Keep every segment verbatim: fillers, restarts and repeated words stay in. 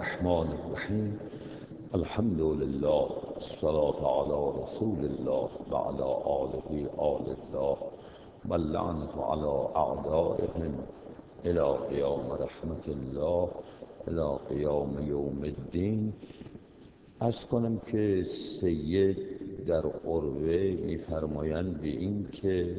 الرحمن الرحیم. الحمد لله، الصلاة على رسول الله و علی آله آل الله و اللعنة علی اعدائهم الی قیام رحمت الله الی قیام یوم الدین. عرض کنم که سید در قربه می‌فرمایند به این که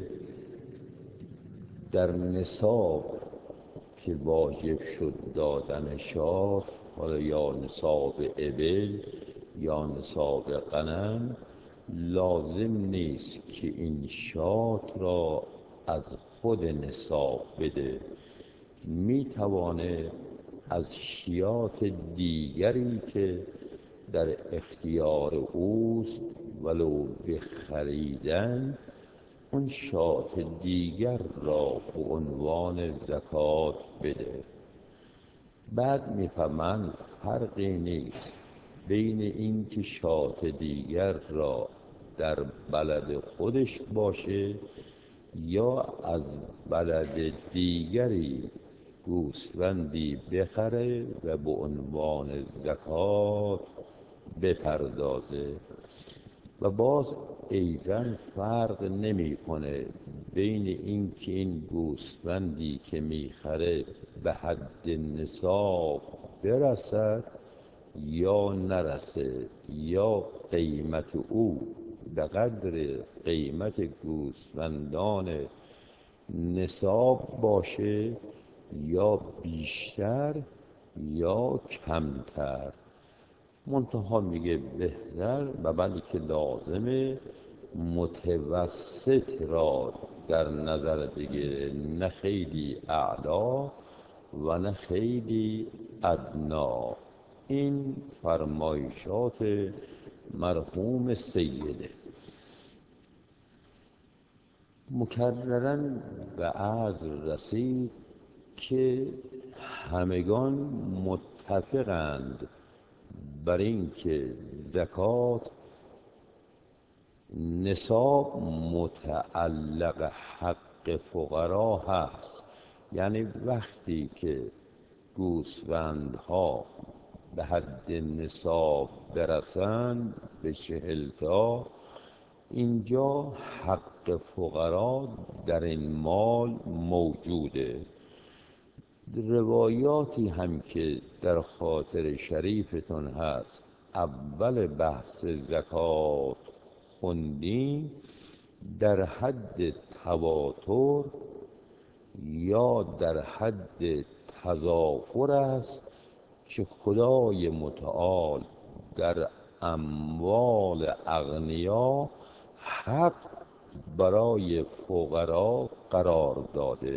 در نصاب که واجب شد دادن شاه، حالا یا نصاب ابل یا نصاب غنم، لازم نیست که این شات را از خود نصاب بده، میتوانه از شیات دیگری که در اختیار اوست ولو بخریدن اون شات دیگر را به عنوان زکات بده. بعد میفهمند فرقی نیست بین این که شات دیگر را در بلد خودش باشه یا از بلد دیگری گوسفندی بخره و به عنوان زکات بپردازه. و باز ایضا فرق نمی کنه بین این که این گوسفندی که میخره به حد نصاب برسد یا نرسه، یا قیمت او به قدر قیمت گوسفندان نصاب باشه یا بیشتر یا کمتر. منتها میگه بهتر و بلکه لازمه متوسط را در نظر بگیره، نه خیلی اعلا و نه خیلی ادنا. این فرمایشات مرحوم سیده. مکرراً به عرض رسید که همگان متفقند بر این که زکات نصاب متعلق حق فقرا هست. یعنی وقتی که گوسفندها به حد نصاب برسند به چهل تا، اینجا حق فقرا در این مال موجوده. روایاتی هم که در خاطر شریفتون هست اول بحث زکات خوندیم، در حد تواتر یا در حد تضافر است که خدای متعال در اموال اغنیا حق برای فقرا قرار داده.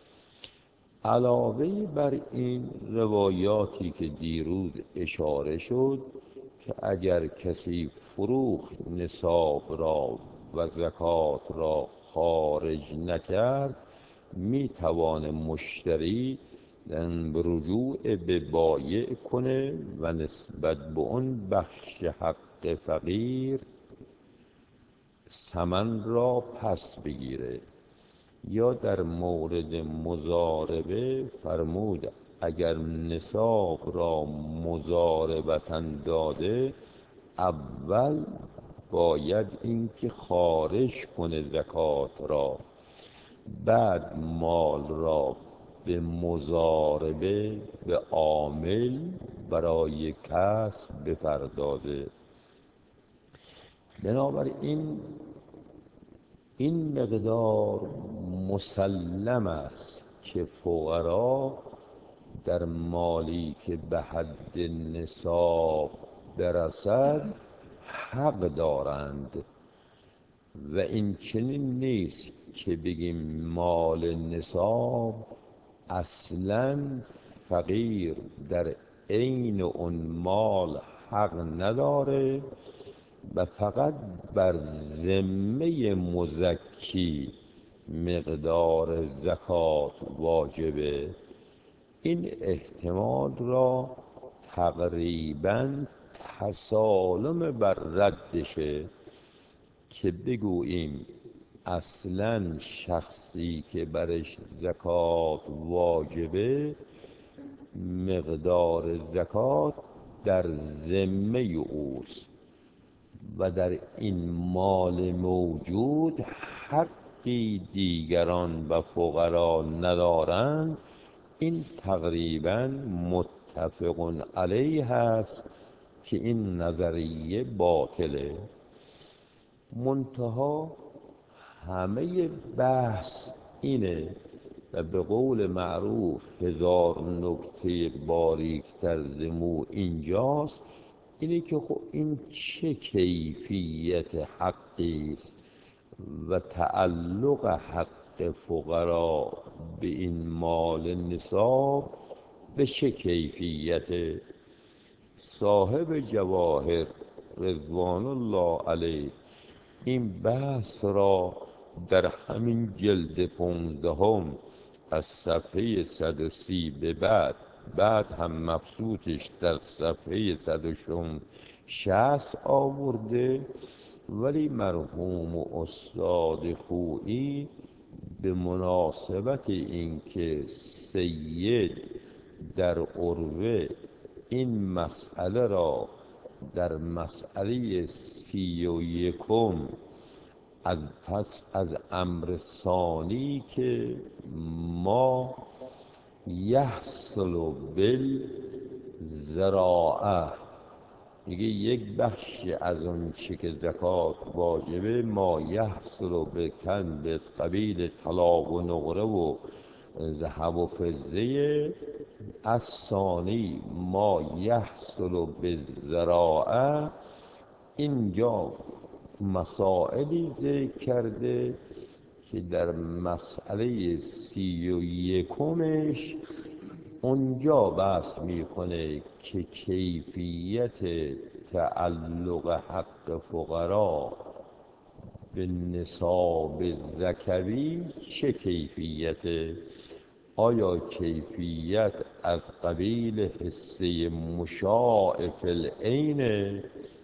علاوه بر این روایاتی که دیروز اشاره شد که اگر کسی فروخت نصاب را و زکات را خارج نکرد، می توان مشتری رجوع به بایع کنه و نسبت به اون بخش حق فقیر ثمن را پس بگیره. یا در مورد مضاربه فرمود اگر نصاب را مضاربتاً داده، اول باید این که خارج کنه زکات را، بعد مال را به مضاربه به عامل برای کسب بپردازه. بنابراین این مقدار مسلم است که فقرا در مالی که به حد نصاب برسد حق دارند. و این چنین نیست که بگیم مال نصاب اصلاً فقیر در عین اون مال حق نداره و فقط بر ذمه مزکی مقدار زکات واجبه. این احتمال را تقریباً تسالم بر ردشه که بگوییم اصلاً شخصی که برش زکات واجبه مقدار زکات در ذمه اوست و در این مال موجود حقی دیگران و فقرا ندارند. این تقریبا متفق علیه است که این نظریه باطله. منتها همه بحث اینه و به قول معروف هزار نکته باریکتر ز مو اینجاست، اینه که خب این چه کیفیت حقی است و تعلق حق فقرا به این مال نصاب به چه کیفیت؟ صاحب جواهر رضوان الله علیه این بحث را در همین جلد پانزدهم از صفحه صد و سی به بعد بعد هم مبسوطش در صفحه صد و شصت آورده، ولی مرحوم استاد خویی به مناسبت اینکه سید در عروه این مسئله را در مسئله سی و یکم از پس از امر ثانی که ما یحصل بالزراعه، میگه یک بخش از اون چی که زکات واجبه ما یحصل به کن به قبیل طلا و نقره و ذهب و فضه، از ثانی ما یحصل به زراعه. اینجا مسائلی ذکر کرده که در مسئله سی و یکمش اونجا بحث میکنه که کیفیت تعلق حق فقرا به نصاب زکوی چه کیفیته؟ آیا کیفیت از قبیل حصه مشاع فی العین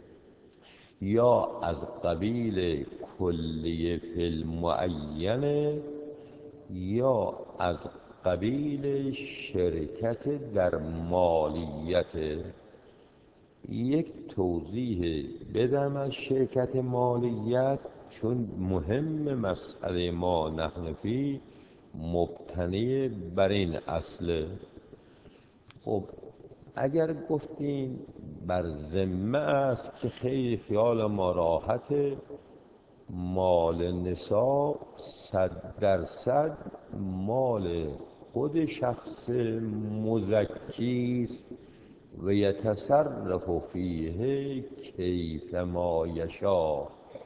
یا از قبیل کلیه فی المعین یا از قبیل شرکت در مالیت؟ یک توضیح بدم از شرکت مالیت، چون مهم مسئله ما نحنفی مبتنی بر این اصله. خب اگر گفتین بر ذمه است که خیلی خیال ما راحته، مال نصاب صد درصد مال خود شخص مزکیست و یتصرف فیه کیف ما یشاء.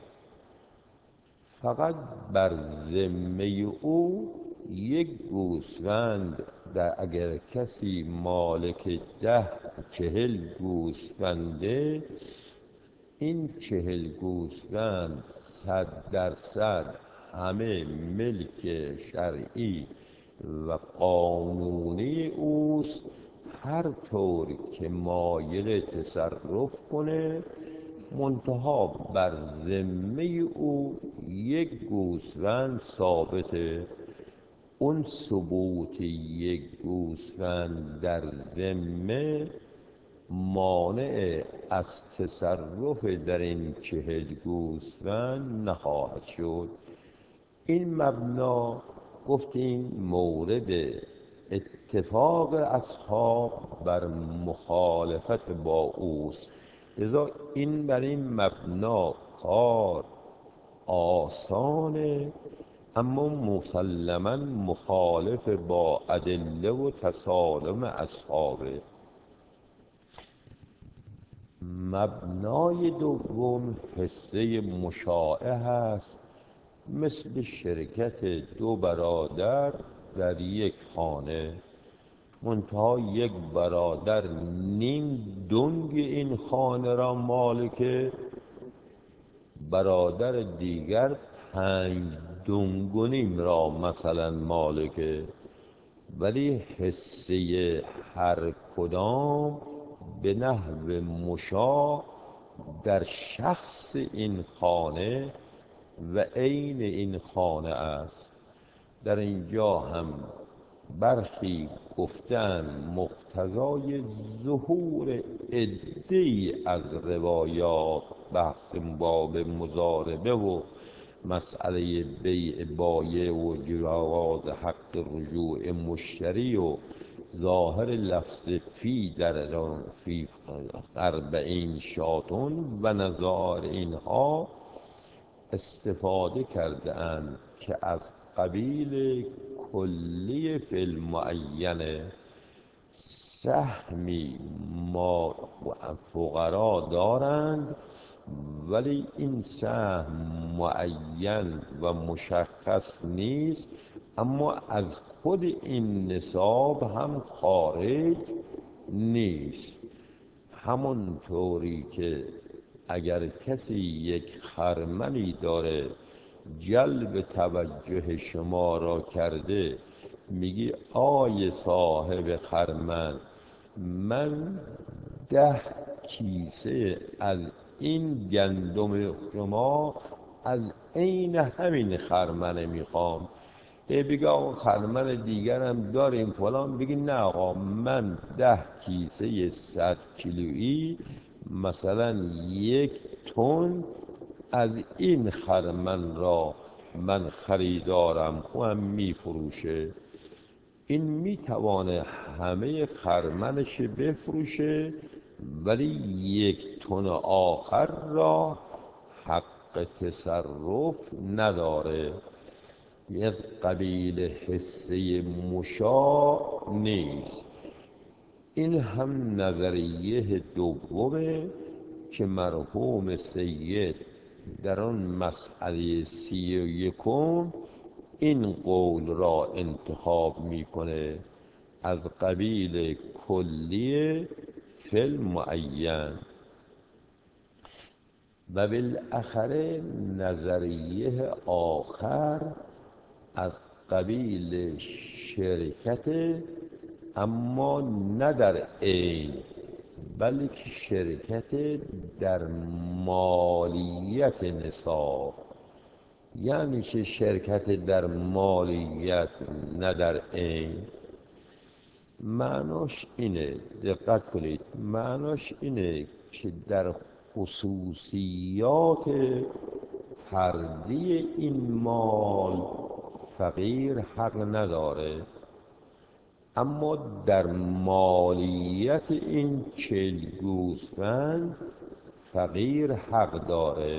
فقط بر ذمه او یک گوسفند، در اگر کسی مالک ده چهل گوسفنده، این چهل گوسفند صد درصد همه ملک شرعی و قانونی اوست، هر طور که مایل تصرف کنه، منتها بر ذمه او یک گوسفند ثابته. اون ثبوت یک گوسفند در ذمه مانع از تصرف در این چهل گوسفند نخواهد شد. این مبنا گفتیم مورد اتفاق اصحاب بر مخالفت با اوست، لذا این بر این مبنا کار آسانه، اما مسلما مخالف با ادله و تسالم اصحابه. مبنای دوم حصه مشاعه هست، مثل شرکت دو برادر در یک خانه، منتها یک برادر نیم دنگ این خانه را مالکه، برادر دیگر پنج دنگ و نیم را مثلا مالکه، ولی حصه هر کدام به نحو مشاع در شخص این خانه و عین این خانه است. در اینجا هم برخی گفتن مقتضای ظهور عده‌ای از روایات بحث باب مضاربه و مسئله بیع بایع و جواز حق رجوع مشتری و ظاهر لفظ فی در آن فی اربعین شاتون و نظار اینها استفاده کرده اند که از قبیل کلی فی المعین سهمی ما فقرا دارند، ولی این سهم معین و مشخص نیست، اما از خود این نصاب هم خارج نیست. همونطوری که اگر کسی یک خرمنی داره جلب توجه شما را کرده، میگی آی صاحب خرمن، من ده کیسه از این گندم شما از عین همین خرمنه میخوام. بگه آقا خرمن دیگرم داریم فلان، بگی نه آقا من ده کیسه صد کیلویی مثلا یک تن از این خرمن را من خریدارم و هم میفروشه. این میتوانه همه خرمنش بفروشه ولی یک تن آخر را حق تصرف نداره، از قبیل حصه مشاع نیست. این هم نظریه دومه که مرحوم سید در آن مسئله سی و یکم این قول را انتخاب میکنه، از قبیل کلی فی المعین. و بالاخره نظریه آخر از قبیل شرکت، اما نه در عین بلکه شرکت در مالیت نصاب. یعنی چه شرکت در مالیت نه در عین؟ معناش اینه، دقت کنید، معناش اینه که در خصوصیات فردی این مال فقیر حق نداره، اما در مالیت این چل گوسفند فقیر حق داره.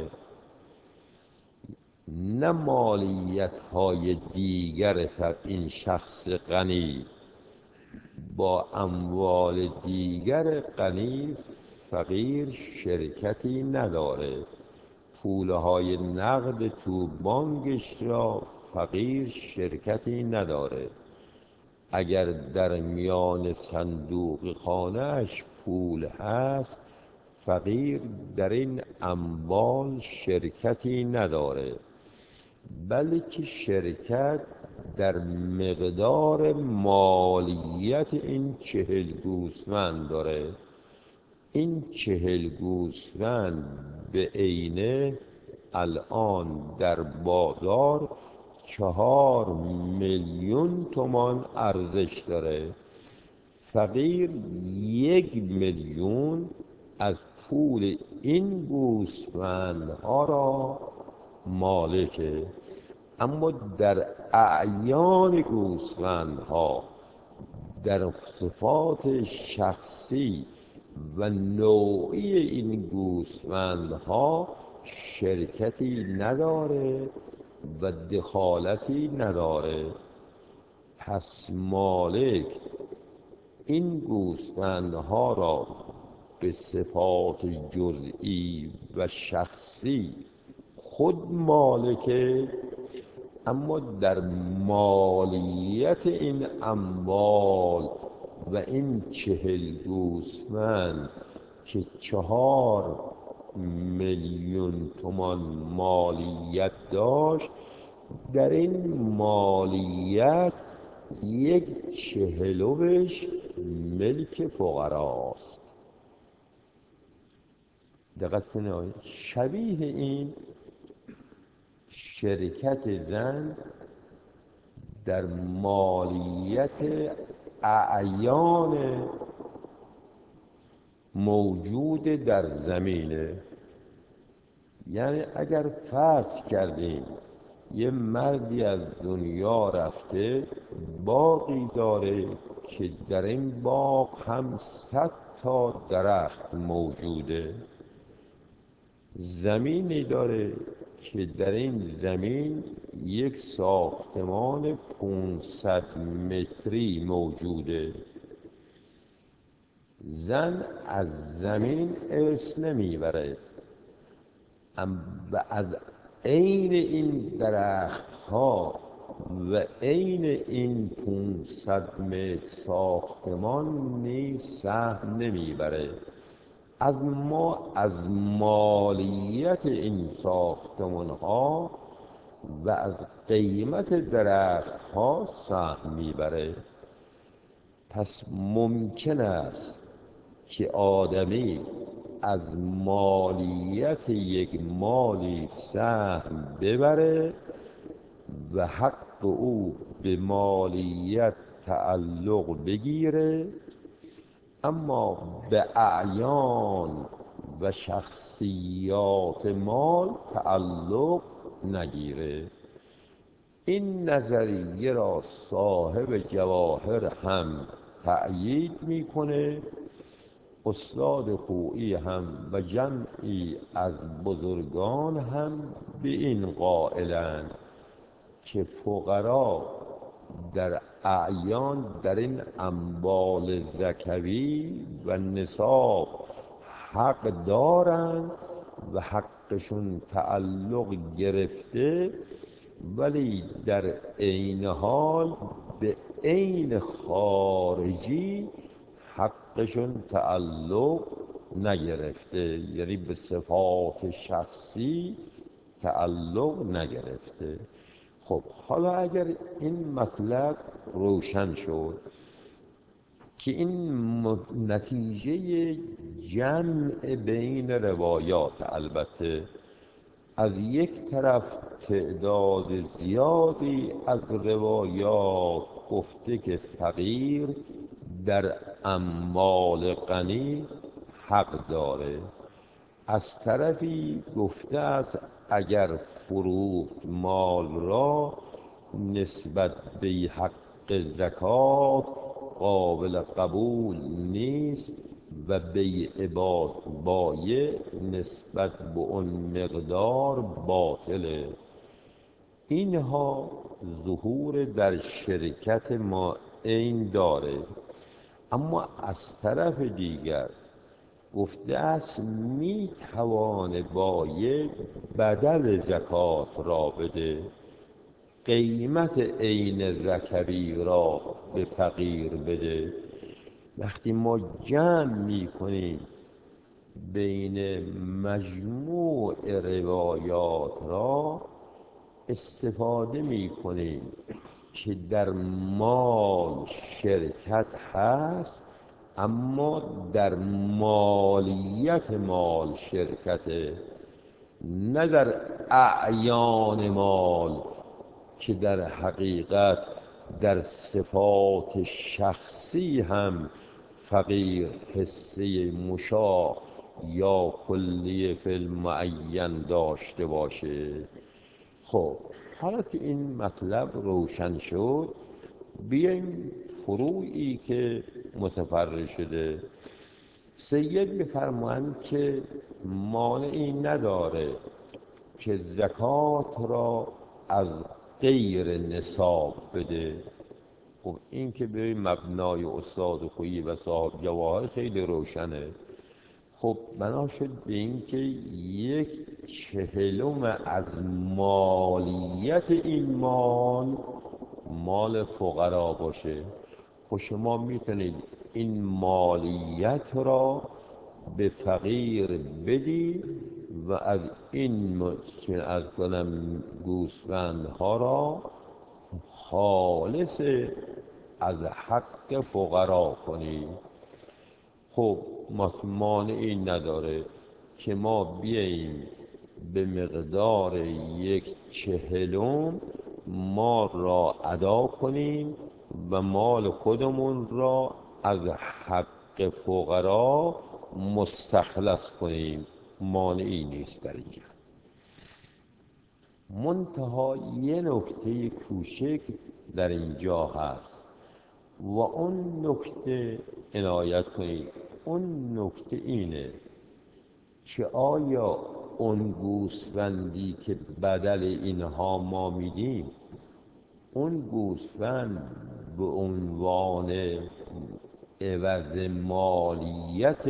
نه مالیت های دیگر این شخص غنی با اموال دیگر غنی فقیر شرکتی نداره. پولهای نقد تو بانکش را فقیر شرکتی نداره. اگر در میان صندوق خانهش پول هست، فقیر در این اموال شرکتی نداره، بلکه شرکت در مقدار مالیت این چهل گوسفند داره. این چهل گوسفند به عینه الان در بازار چهار میلیون تومان ارزش داره. فقیر یک میلیون از پول این گوسفندها را مالکه، اما در اعیان گوسفندها، در صفات شخصی و نوعی این گوسفندها شرکتی نداره و دخالتی نداره. پس مالک این گوسفندها را به صفات جزئی و شخصی خود مالکه، اما در مالیت این اموال و این چهل گوسفند که چهار میلیون تومان مالیت داشت، در این مالیت یک چهلوش ملک فقراست. دقت کنید، شبیه این شرکت زن در مالیت اعیان موجود در زمینه. یعنی اگر فرض کردیم یه مردی از دنیا رفته، باغی داره که در این باغ هم صد تا درخت موجوده، زمینی داره که در این زمین یک ساختمان پانصد متری موجوده. زن از زمین ارث نمیبره و از عین این درخت ها و عین این پانصد متر ساختمان نیز سهم نمیبره. از ما از مالیت این ساختمان ها و از قیمت درخت ها سهم میبره. پس ممکن است که آدمی از مالیت یک مالی سهم ببره و حق او به مالیت تعلق بگیره، اما به اعیان و شخصیات مال تعلق نگیره. این نظریه را صاحب جواهر هم تأیید میکنه. استاد خویی هم و جمعی از بزرگان هم به این قائلند که فقرا در اعیان در این اموال زکوی و نصاب حق دارند و حقشون تعلق گرفته، ولی در عین حال به عین خارجی حقشون تعلق نگرفته، یعنی به صفات شخصی تعلق نگرفته. خب حالا اگر این مطلب روشن شد که این نتیجه جمع بین روایات، البته از یک طرف تعداد زیادی از روایات گفته که فقیر در اموال غنی حق داره، از طرفی گفته است اگر فروخت مال را نسبت به حق زکات قابل قبول نیست و بیع بایع نسبت به اون مقدار باطله. اینها ظهور در شرکت ما این داره. اما از طرف دیگر گفته است می توان بایع بدل زکات را بده، قیمت عین زکوی را به فقیر بده. وقتی ما جمع می کنیم بین مجموع روایات را، استفاده می کنیم که در مال شرکت هست، اما در مالیت مال شرکته، نه در اعیان مال که در حقیقت در صفات شخصی هم فقیر حصه مشاع یا کلیه فی المعین داشته باشه. خب حالا که این مطلب روشن شد، بیایم فروعی که متفرع شده. سید می‌فرمایند که مانعی نداره که زکات را از غیر نصاب بده. خب این که به مبنای استاد خویی و صاحب جواهر خیلی روشنه. خب بنا شد به این که یک چهلم از مالیت این مال مال فقرا باشه. خب شما میتونید این مالیت را به فقیر بدی و از این که از کنم گوسفندها را خالص از حق فقرا کنی. خب مانعی نداره که ما بیاییم به مقدار یک چهلم مال را ادا کنیم و مال خودمون را از حق فقرا مستخلص کنیم، مانعی نیست در اینجا. منتها یه نکته کوچک در اینجا هست و اون نکته عنایت کنید. اون نکته اینه که آیا اون گوسفندی که بدل اینها ما میدیم، اون گوسفند به عنوان عوض مالیت،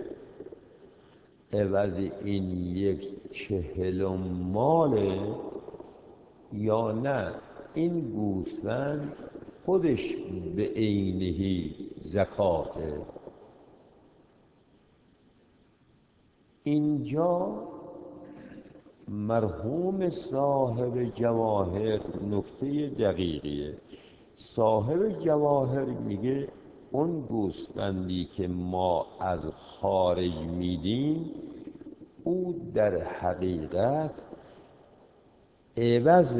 عوض این یک چهلم ماله یا نه این گوسفند خودش به عینهی زکاته؟ اینجا مرحوم صاحب جواهر نکته دقیقیه. صاحب جواهر میگه اون گوسفندی که ما از خارج میدیم او در حقیقت عوض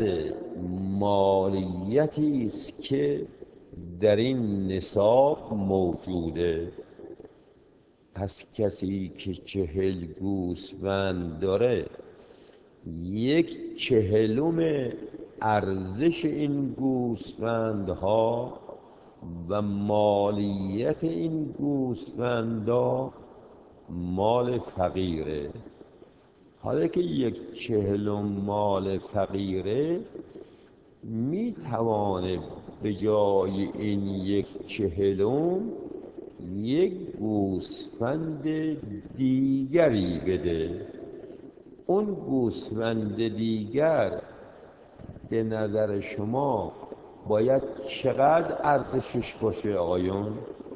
مالیتی است که در این نصاب موجوده. پس کسی که چهل گوسفند داره، یک چهلم ارزش این گوسفندها و مالیت این گوسفندها مال فقیره. حالا که یک چهلم مال فقیره، می توانه به جای این یک چهلم یک گوسفند دیگری بده. اون گوسفند دیگر به نظر شما باید چقدر ارزشش باشه آقایون؟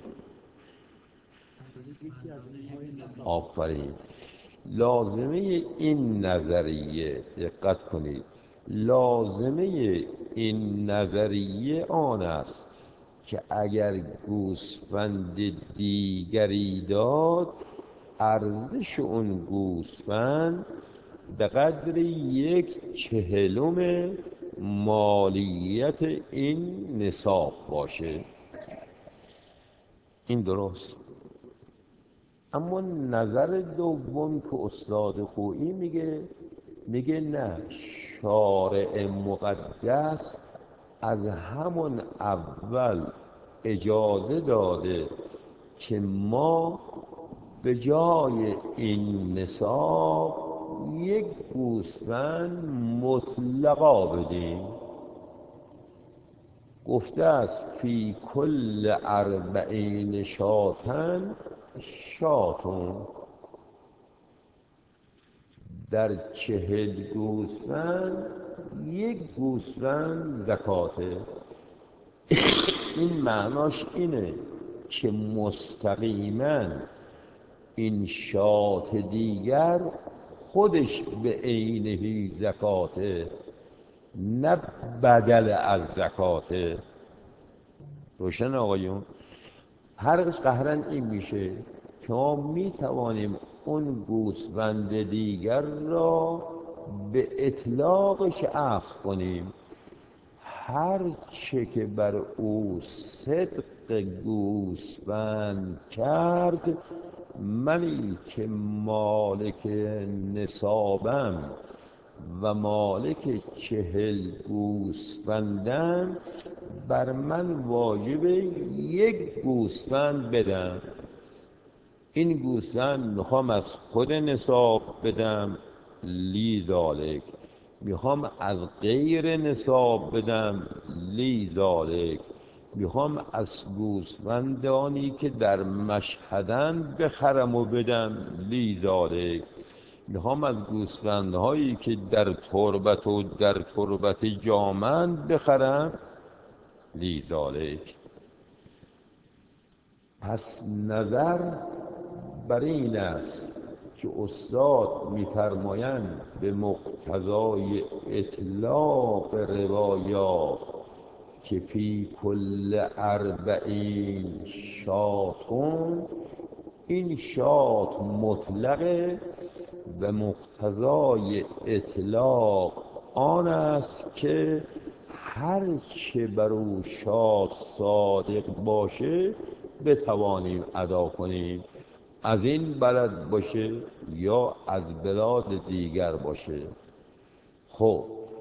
آفرین. لازمه این نظریه، دقت کنید، لازمه این نظریه آن است که اگر گوسفند دیگری داد، ارزش اون گوسفند به قدر یک چهلم مالیت این نصاب باشه. این درست. اما نظر دوم که استاد خویی میگه، میگه نه، شارع مقدس از همون اول اجازه داده که ما به جای این نصاب یک گوسفند مطلقا بدیم. گفته است فی کل اربعین شاتن شاتون، در چهل گوسفند یک گوسفند زکاته. این معناش اینه که مستقیما این شات دیگر خودش به عینه زکاته، نه بدل از زکاته. روشن آقایون؟ هر قهرن این میشه که ما میتوانیم اون گوسفند دیگر را به اطلاقش عفو کنیم. هر چه که بر او صدق گوسفند کرد، منی که مالک نصابم و مالک چهل گوسفندم، بر من واجب یک گوسفند بدم. این گوسفند میخوام از خود نصاب بدم، لی ذالک. میخوام از غیر نصاب بدم، لی ذالک. میخوام از گوسفندانی که در مشهدن بخرم و بدم، لی ذالک. میخوام از گوسفندهایی که در تربت و در تربت جامند بخرم، لی ذالک. پس نظر بر این است که استاد می‌فرمایند به مقتضای اطلاق روایات که فی کل اربعین شاتون، این شات مطلقه و مقتضای اطلاق آن است که هر چه بر او شاد صادق باشه بتوانیم ادا کنیم، از این بلد باشه یا از بلاد دیگر باشه. خب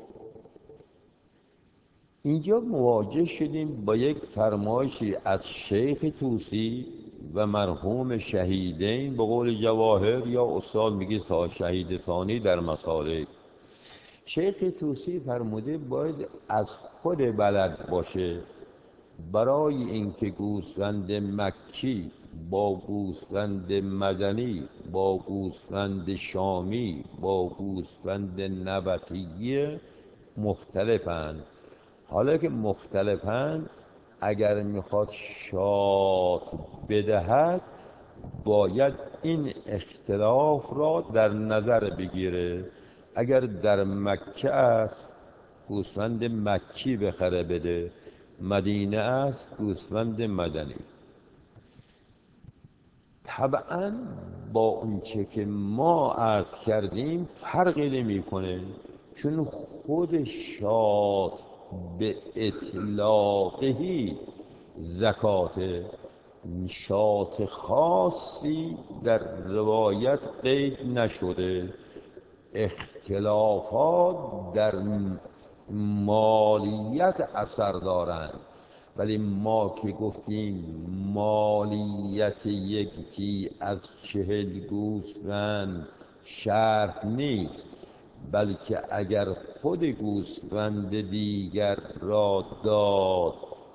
اینجا مواجه شدیم با یک فرمایشی از شیخ طوسی و مرحوم شهیدین به قول جواهر، یا استاد میگه شهید ثانی در مسالک. شیخ طوسی فرموده باید از خود بلد باشه برای اینکه گوسفند مکی با گوسفند مدنی با گوسفند شامی با گوسفند نبطی مختلفند. حالا که مختلفند، اگر میخواد شات بدهد باید این اختلاف را در نظر بگیره. اگر در مکه است گوسفند مکی بخره بده، مدینه است گوسفند مدنی. طبعا با اونچه که ما عرض کردیم فرقی نمیکنه، چون خود شات به اطلاقهی زکاته، شات خاصی در روایت قید نشده. اختلافات در مالیت اثر دارند، ولی ما که گفتیم مالیت یکی از چهل گوسفند شرط نیست، بلکه اگر خود گوسفند دیگر را داد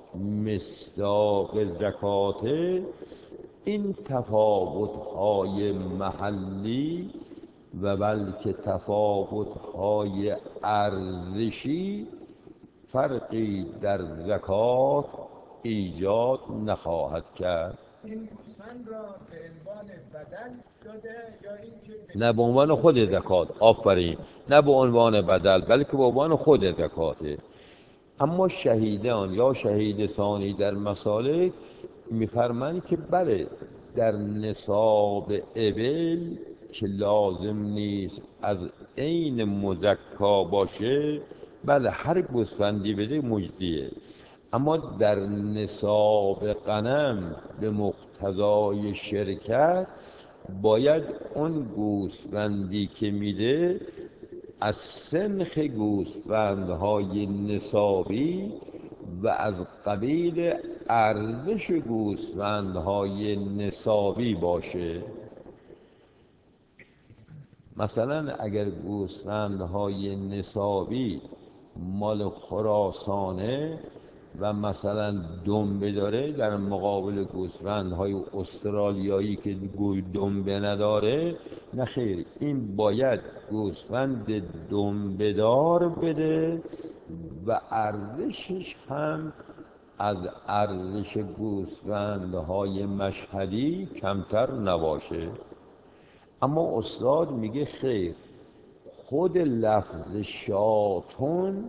مصداق زکاته، این تفاوت‌های محلی و بلکه تفاوت‌های ارزشی فرقی در زکات ایجاد نخواهد کرد. این گوسفند را به عنوان بدل داده یا اینکه نه به عنوان خود زکات؟ آفرین، نه به عنوان بدل بلکه به عنوان خود زکاته. اما شهیدان یا شهید ثانی در مسالک میفرمایند که بله، در نصاب ابل که لازم نیست از عین مزکا باشه، بله هر گوسفندی بده مجزیه. اما در نصاب غنم به مقتضای شرکت باید اون گوسفندی که میده از سنخ گوسفندهای نصابی و از قبیل ارزش گوسفندهای نصابی باشه. مثلا اگر گوسفندهای نصابی مال خراسانه و مثلا دنبه داره، در مقابل گوسفندهای استرالیایی که گوی دنبه نداره، نه خیر، این باید گوسفند دنبه دار بده و ارزشش هم از ارزش گوسفندهای مشهدی کمتر نباشه. اما استاد میگه خیر، خود لفظ شاتون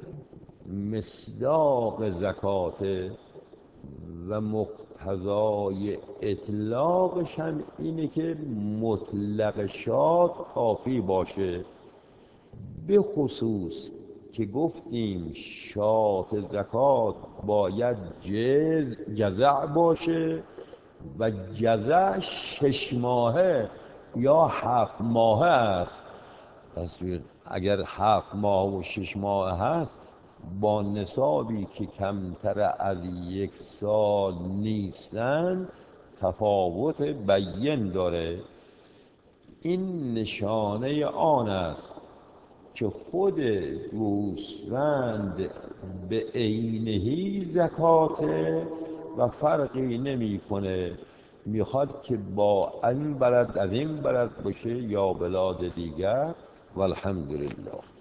مصداق زکاته و مقتضای اطلاقش هم اینه که مطلق شات کافی باشه، به خصوص که گفتیم شات زکات باید جز جزع باشه و جزع شش ماهه یا هفت ماهه است. تصویر اگر هفت ماه و شش ماه هست با نصابی که کمتر از یک سال نیستن تفاوت بیین داره. این نشانه آن است که خود گوسفند به عینهی زکاته و فرقی نمی کنه، میخواد که با این بلد از این بلد باشه یا بلاد دیگر. والحمدلله.